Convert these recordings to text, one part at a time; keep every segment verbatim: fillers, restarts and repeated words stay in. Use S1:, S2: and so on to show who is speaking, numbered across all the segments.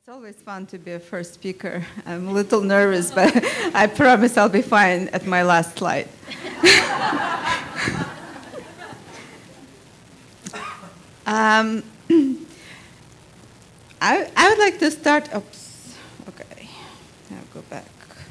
S1: It's always fun to be a first speaker. I'm a little nervous, but I promise I'll be fine at my last slide. um, I, I would like to start, oops, okay, I'll go back.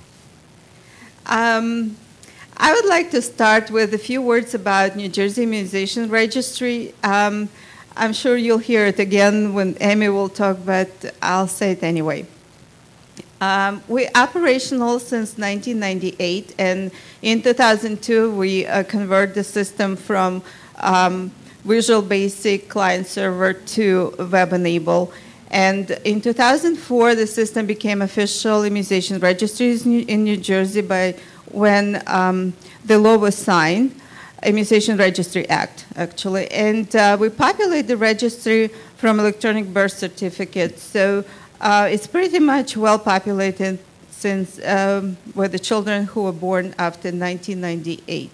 S1: Um, I would like to start with a few words about New Jersey Immunization Registry. Um, I'm sure you'll hear it again when Amy will talk, but I'll say it anyway. Um, we're operational since nineteen ninety-eight, and in two thousand two, we uh, converted the system from um, Visual Basic client server to web-enable. And in two thousand four, the system became official immunization registries in New Jersey by when um, the law was signed. Immunization Registry Act, actually. And uh, we populate the registry from electronic birth certificates. So uh, it's pretty much well populated since um, with the children who were born after nineteen ninety-eight.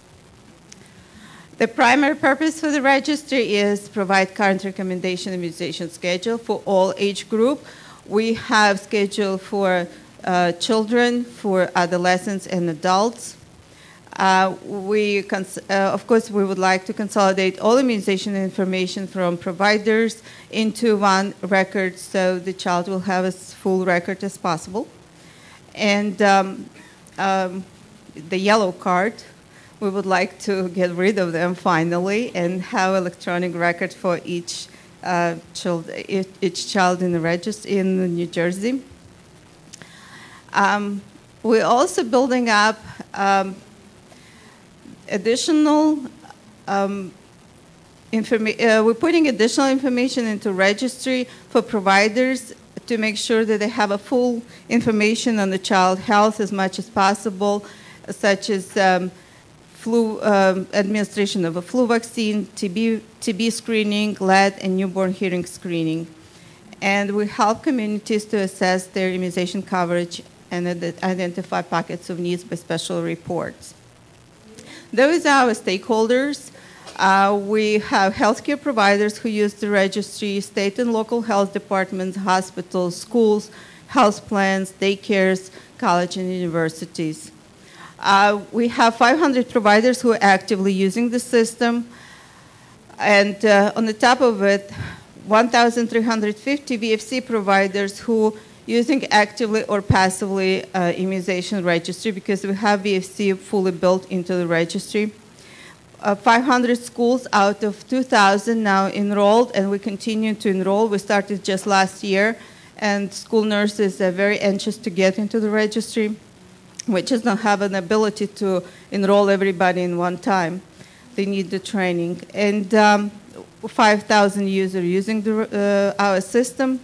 S1: The primary purpose for the registry is provide current recommendation immunization schedule for all age group. We have schedule for uh, children, for adolescents and adults. Uh, we, cons uh, of course, we would like to consolidate all immunization information from providers into one record so the child will have as full record as possible. And um, um, the yellow card, we would like to get rid of them finally and have electronic record for each, uh, child, each child in the registry in New Jersey. Um, we're also building up um, additional um, information, uh, we're putting additional information into registry for providers to make sure that they have a full information on the child health as much as possible, such as um, flu um, administration of a flu vaccine, T B, T B screening, lead, and newborn hearing screening. And we help communities to assess their immunization coverage and identify pockets of needs by special reports. Those are our stakeholders. Uh, we have healthcare providers who use the registry, state and local health departments, hospitals, schools, health plans, daycares, colleges, and universities. Uh, we have five hundred providers who are actively using the system. And uh, on the top of it, one thousand three hundred fifty V F C providers who using actively or passively uh, immunization registry because we have V F C fully built into the registry. Uh, five hundred schools out of two thousand now enrolled, and we continue to enroll. We started just last year, and school nurses are very anxious to get into the registry. We just don't have an ability to enroll everybody in one time. They need the training. And um, five thousand users using the, uh, our system.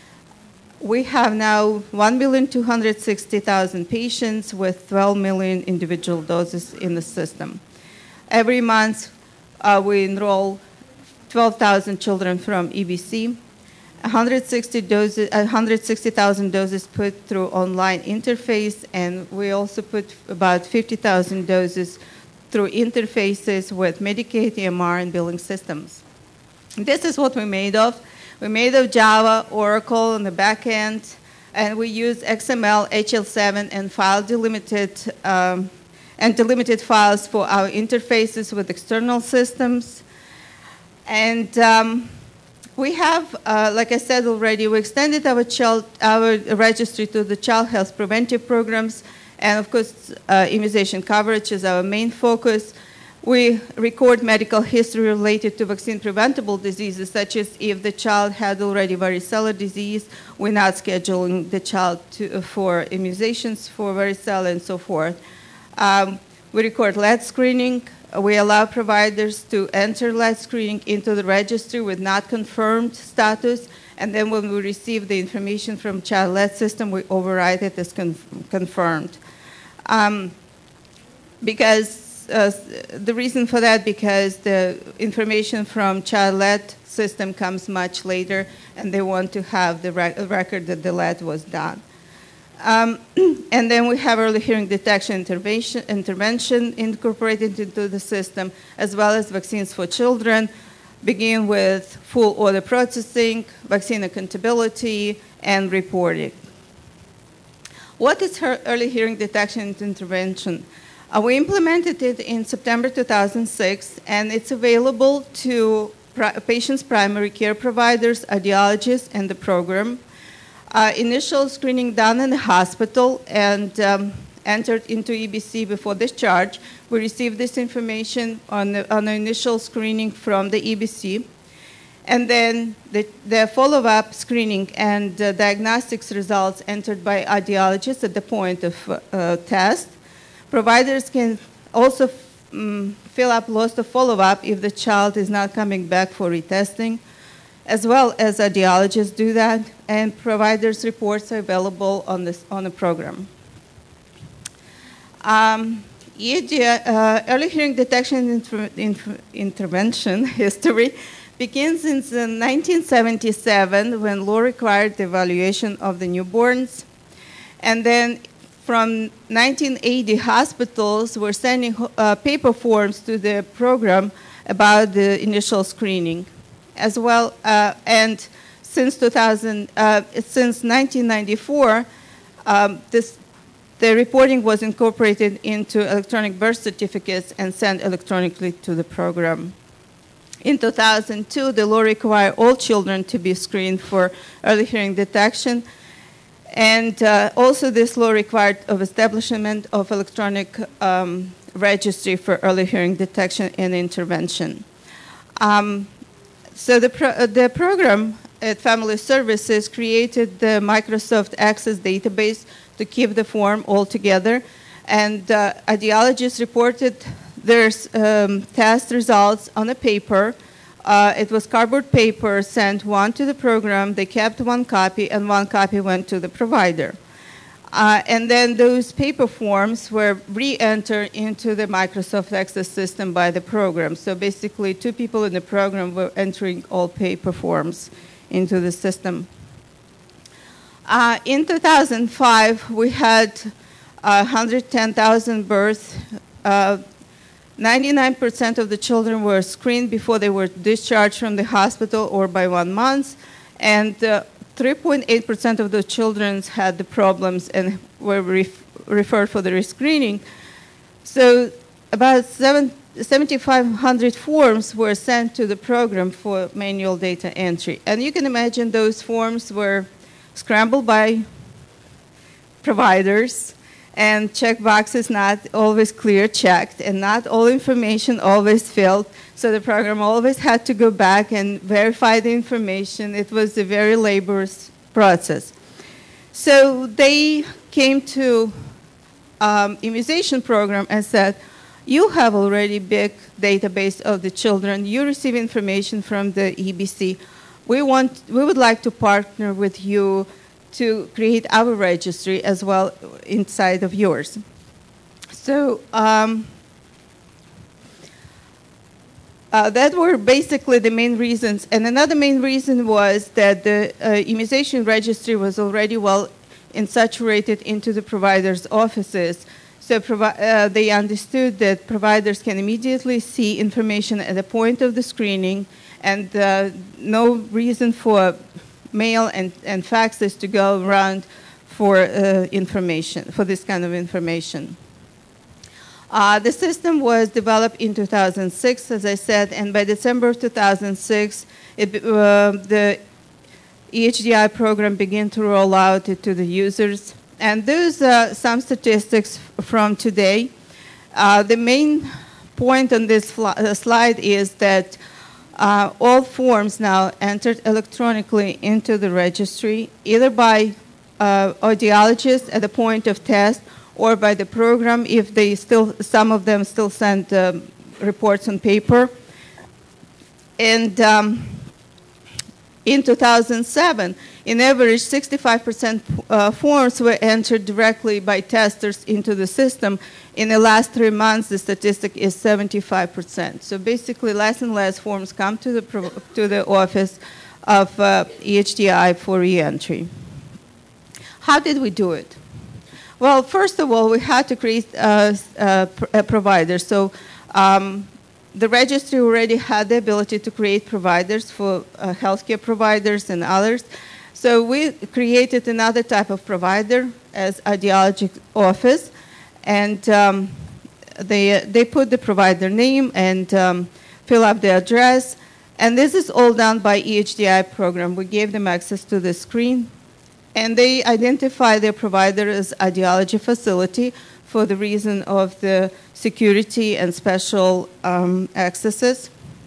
S1: We have now one million two hundred sixty thousand patients with twelve million individual doses in the system. Every month, uh, we enroll twelve thousand children from E B C, one hundred sixty thousand doses put through online interface, and we also put about fifty thousand doses through interfaces with Medicaid, E M R, and billing systems. This is what we're made of. We're made of Java, Oracle on the back end, and we use X M L, H L seven, and file delimited um, and delimited files for our interfaces with external systems. And um, we have, uh, like I said already, we extended our child, our registry to the child health preventive programs, and of course, uh, immunization coverage is our main focus. We record medical history related to vaccine-preventable diseases, such as if the child had already varicella disease, we're not scheduling the child to, for immunizations for varicella and so forth. Um, we record lead screening. We allow providers to enter lead screening into the registry with not confirmed status, and then when we receive the information from child lead system, we override it as con confirmed. Um, because Uh, the reason for that, because the information from child lead system comes much later, and they want to have the rec record that the lead was done. Um, and then we have early hearing detection intervention, intervention incorporated into the system, as well as vaccines for children, begin with full order processing, vaccine accountability, and report it. What is early hearing detection and intervention? Uh, we implemented it in September two thousand six, and it's available to pri- patients' primary care providers, audiologists, and the program. Uh, initial screening done in the hospital and um, entered into E B C before discharge. We received this information on the, on the initial screening from the E B C. And then the, the follow-up screening and uh, diagnostics results entered by audiologists at the point of uh, test. Providers can also um, fill up loss of follow-up if the child is not coming back for retesting, as well as audiologists do that, and providers' reports are available on, this, on the program. Um, E H D I, uh, early hearing detection and inter inter intervention history begins in nineteen seventy-seven when law required the evaluation of the newborns. And then from nineteen eighty, hospitals were sending uh, paper forms to the program about the initial screening as well. Uh, and since, two thousand, uh, since nineteen ninety-four, um, this, the reporting was incorporated into electronic birth certificates and sent electronically to the program. In two thousand two, the law required all children to be screened for early hearing detection. And uh, also this law required of establishment of electronic um, registry for early hearing detection and intervention. Um, so the, pro uh, the program at Family Services created the Microsoft Access database to keep the form all together. And uh, audiologists reported their um, test results on a paper. Uh, it was cardboard paper sent one to the program. They kept one copy, and one copy went to the provider. Uh, and then those paper forms were re-entered into the Microsoft Access system by the program. So basically, two people in the program were entering all paper forms into the system. Uh, in two thousand five, we had uh, one hundred ten thousand births. Uh, ninety-nine percent of the children were screened before they were discharged from the hospital or by one month, and three point eight percent uh, of the children had the problems and were ref referred for the rescreening. So about seventy-five hundred forms were sent to the program for manual data entry. And you can imagine those forms were scrambled by providers, and check boxes not always clear checked, and not all information always filled. So the program always had to go back and verify the information. It was a very laborious process. So they came to um, immunization program and said, you have already big database of the children. You receive information from the E B C. We want, we would like to partner with you to create our registry as well inside of yours. So um, uh, that were basically the main reasons. And another main reason was that the uh, immunization registry was already well insaturated into the providers' offices. So provi uh, they understood that providers can immediately see information at the point of the screening, and uh, no reason for mail and, and faxes to go around for uh, information, for this kind of information. Uh, the system was developed in two thousand six, as I said, and by December of two thousand six, it, uh, the E H D I program began to roll out it to the users. And those are some statistics from today. Uh, the main point on this uh, slide is that uh, all forms now entered electronically into the registry, either by uh, audiologists at the point of test or by the program if they still, some of them still send um, reports on paper. And um, in two thousand seven, in average, sixty-five percent uh, forms were entered directly by testers into the system. In the last three months, the statistic is seventy-five percent. So basically, less and less forms come to the, pro to the office of uh, E H D I for re-entry. How did we do it? Well, first of all, we had to create uh, uh, a provider. So um, the registry already had the ability to create providers for uh, healthcare providers and others. So we created another type of provider as audiology office, and um, they, they put the provider name and um, fill up the address. And this is all done by E H D I program. We gave them access to the screen. And they identify their provider as audiology facility for the reason of the security and special um, accesses.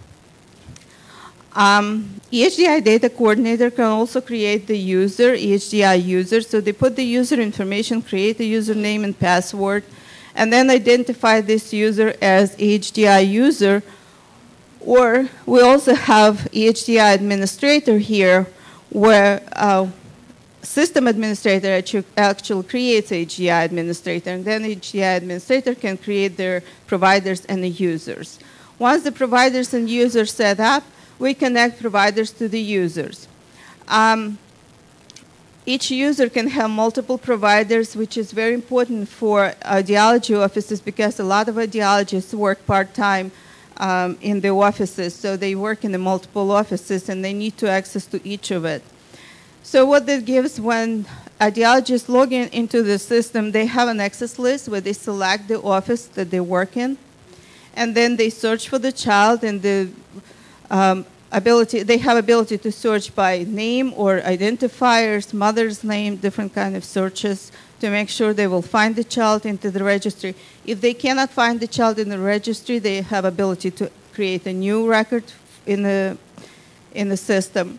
S1: Um, E H D I data coordinator can also create the user, E H D I user. So they put the user information, create the username and password, and then identify this user as E H D I user. Or we also have E H D I administrator here, where uh, system administrator actually creates H D I administrator, and then H D I administrator can create their providers and the users. Once the providers and users set up, we connect providers to the users. Um, each user can have multiple providers, which is very important for audiology offices because a lot of audiologists work part-time um, in the offices, so they work in the multiple offices and they need to access to each of it. So what that gives when audiologists log in into the system, they have an access list where they select the office that they work in, and then they search for the child, and the um, ability, they have ability to search by name or identifiers, mother's name, different kind of searches to make sure they will find the child into the registry. If they cannot find the child in the registry, they have ability to create a new record in the, in the system.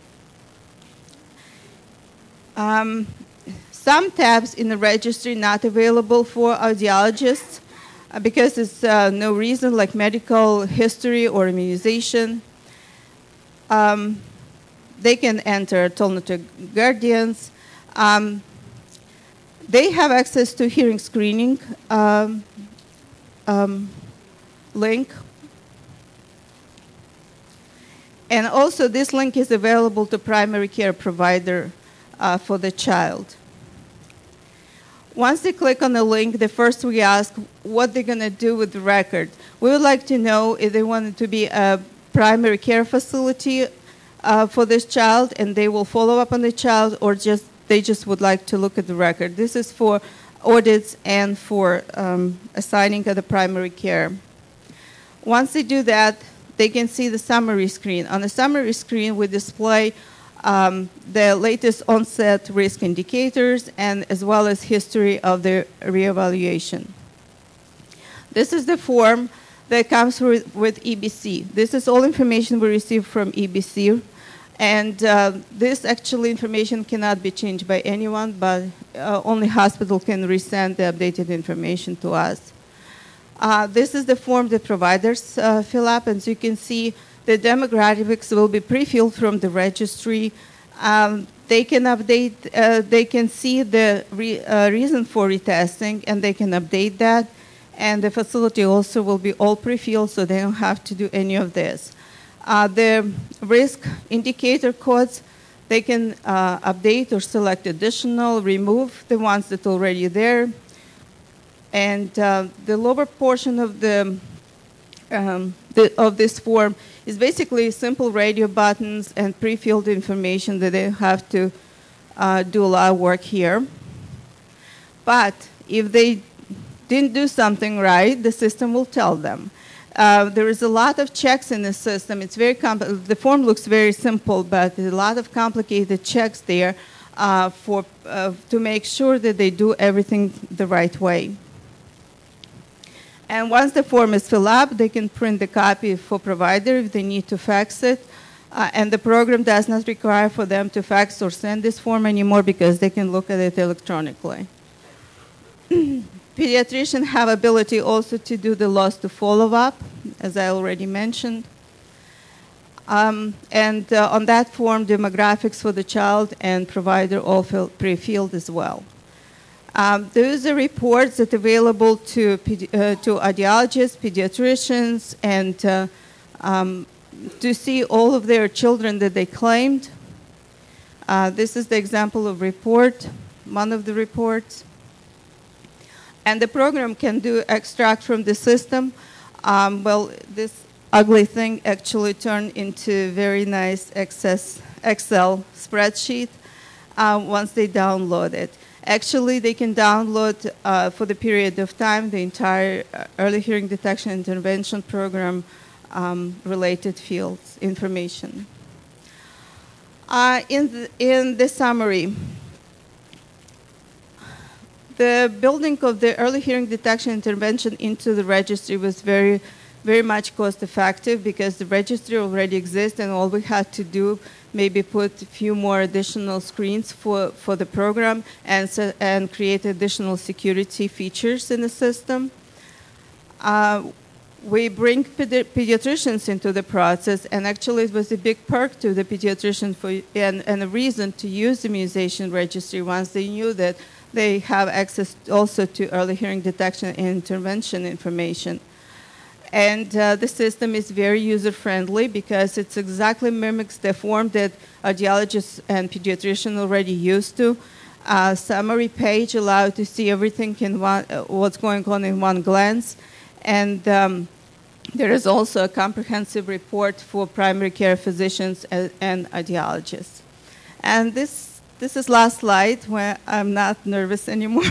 S1: Um, some tabs in the registry not available for audiologists uh, because there's uh, no reason, like medical history or immunization. Um, they can enter alternative guardians. Um, they have access to hearing screening um, um, link. And also this link is available to primary care provider uh, for the child. Once they click on the link, the first we ask what they're going to do with the record. We would like to know if they want it to be a primary care facility uh, for this child, and they will follow up on the child, or just they just would like to look at the record. This is for audits and for um, assigning at the primary care. Once they do that, they can see the summary screen. On the summary screen, we display um, the latest onset risk indicators and as well as history of the reevaluation. This is the form that comes with, with E B C. This is all information we receive from E B C. And uh, this actually information cannot be changed by anyone, but uh, only hospital can resend the updated information to us. Uh, this is the form that providers uh, fill up, and so you can see the demographics will be pre-filled from the registry. Um, they can update, uh, they can see the re, uh, reason for retesting, and they can update that. And the facility also will be all pre-filled, so they don't have to do any of this. Uh, the risk indicator codes, they can uh, update or select additional, remove the ones that are already there. And uh, the lower portion of the, um, the of this form is basically simple radio buttons and pre-filled information that they have to uh, do a lot of work here. But if they didn't do something right, the system will tell them. Uh, there is a lot of checks in the system. It's very compl- the form looks very simple, but there's a lot of complicated checks there uh, for uh, to make sure that they do everything the right way. And once the form is filled up, they can print the copy for provider if they need to fax it. Uh, and the program does not require for them to fax or send this form anymore because they can look at it electronically. Pediatricians have ability also to do the loss to follow-up, as I already mentioned. Um, and uh, on that form, demographics for the child and provider all pre-filled as well. Um, those are reports that are available to, uh, to audiologists, pediatricians, and uh, um, to see all of their children that they claimed. Uh, this is the example of report, one of the reports. And the program can do extract from the system. Um, well, this ugly thing actually turned into very nice Excel spreadsheet. uh, once they download it. Actually, they can download uh, for the period of time the entire uh, early hearing detection intervention program um, related fields information. Uh, in, the, in the summary, the building of the early hearing detection intervention into the registry was very, very much cost effective because the registry already exists and all we had to do maybe put a few more additional screens for, for the program and, so, and create additional security features in the system. Uh, we bring pedi pediatricians into the process, and actually it was a big perk to the pediatrician for, and, and a reason to use the immunization registry once they knew that they have access also to early hearing detection and intervention information. And uh, the system is very user-friendly because it exactly mimics the form that audiologists and pediatricians already used to. Uh, summary page allowed to see everything in one, uh, what's going on in one glance. And um, there is also a comprehensive report for primary care physicians and, and audiologists. And this, this is last slide where I'm not nervous anymore.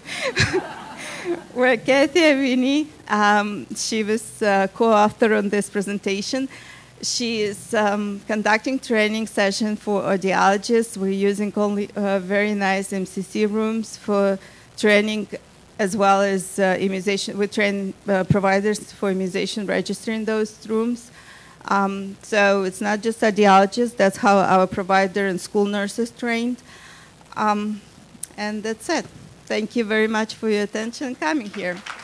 S1: Where Kathy Avini, um, she was uh, co-author on this presentation. She is um, conducting training session for audiologists. We're using only uh, very nice M C C rooms for training, as well as uh, immunization. We train uh, providers for immunization registry in those rooms. Um, so it's not just audiologists. That's how our provider and school nurses trained. Um, and that's it. Thank you very much for your attention coming here.